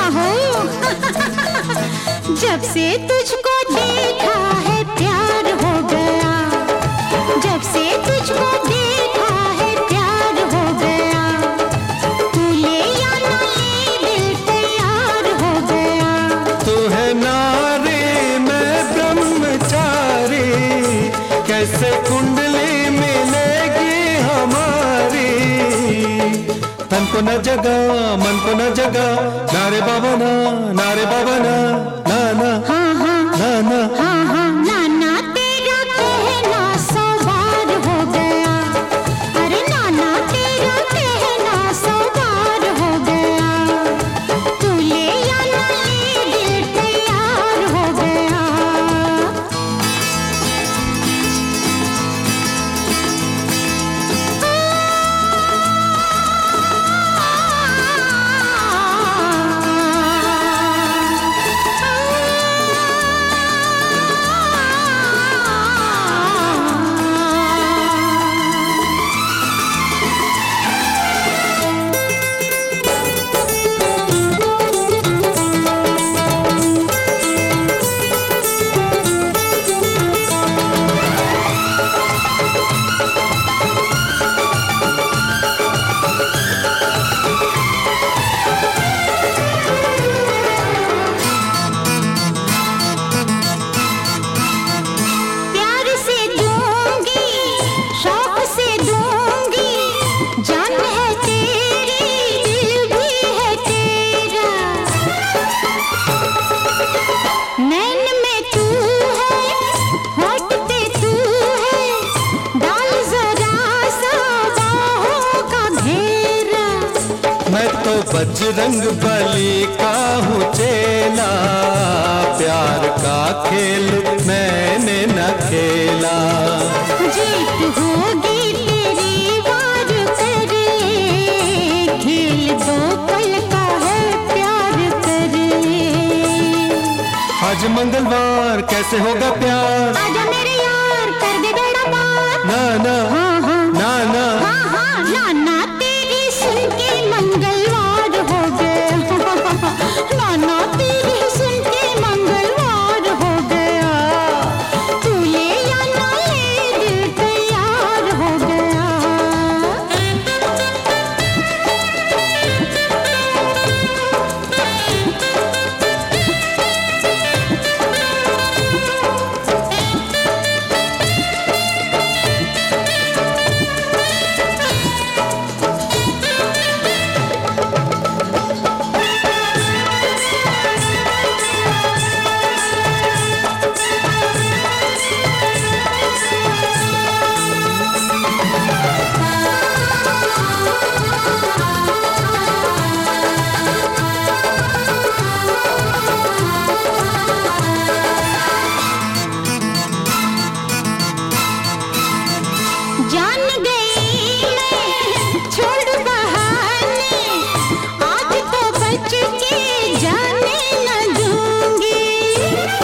आहो जब से तुझको देखा है प्यार हो गया, जब से तुझको देखा है प्यार हो गया, तू ले या ना ले दिल तैयार हो गया। तू है नारी मैं ब्रह्मचारी, कैसे कुंडली मिलेगी हमारी। तन को न जगा मन को न जगा, नारे बाबा ना, नारे बाबा ना, ना ना हाँ हाँ ना ना हाँ हाँ नाना तेरा कहना 100 बार हो गया, अरे नाना तेरा कहना 100 बार हो गया, तू ले या ना ले दिल तैयार हो गया। बजरंग बली का हूँ चेला, प्यार का खेल मैंने न खेला। जीत होगी तेरी वार कर ले, खेल 2 पल का है प्यार कर ले। आज मंगलवार कैसे होगा प्यार, आजा मेरे यार कर दे बेड़ा पार। ना ना हाँ हाँ ना ना हाँ हाँ नाना तेरी सुन के मंगलवार हो गया, नाना तेरी सुन के मंगलवार हो गया, तू ले या ना ले दिल तैयार हो गया। जान गई मैं छोड़ बहाने, आज तो बच के जाने न दूंगी।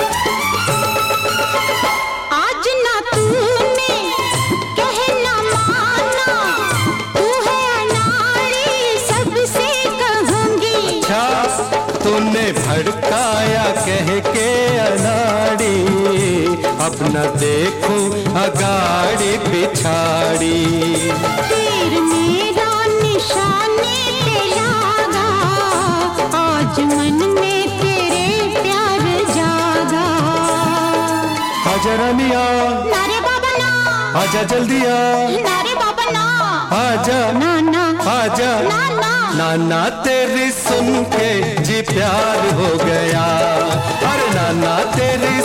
आज ना तूने कहना माना, तू है अनाड़ी सबसे कहूंगी। अच्छा तूने भड़काया कह के अनाड़ी, अब न देखूं अगाड़ी पिछाड़ी। तीर मेरा निशाने पे लागा, आज मन में तेरे प्यार जागा। आजा रानिया नारे बाबा ना, आजा जल्दी आ, नारे बाबा ना, आजा नाना आजा नाना नाना तेरी सुन के जी प्यार हो गया, अरे नाना तेरी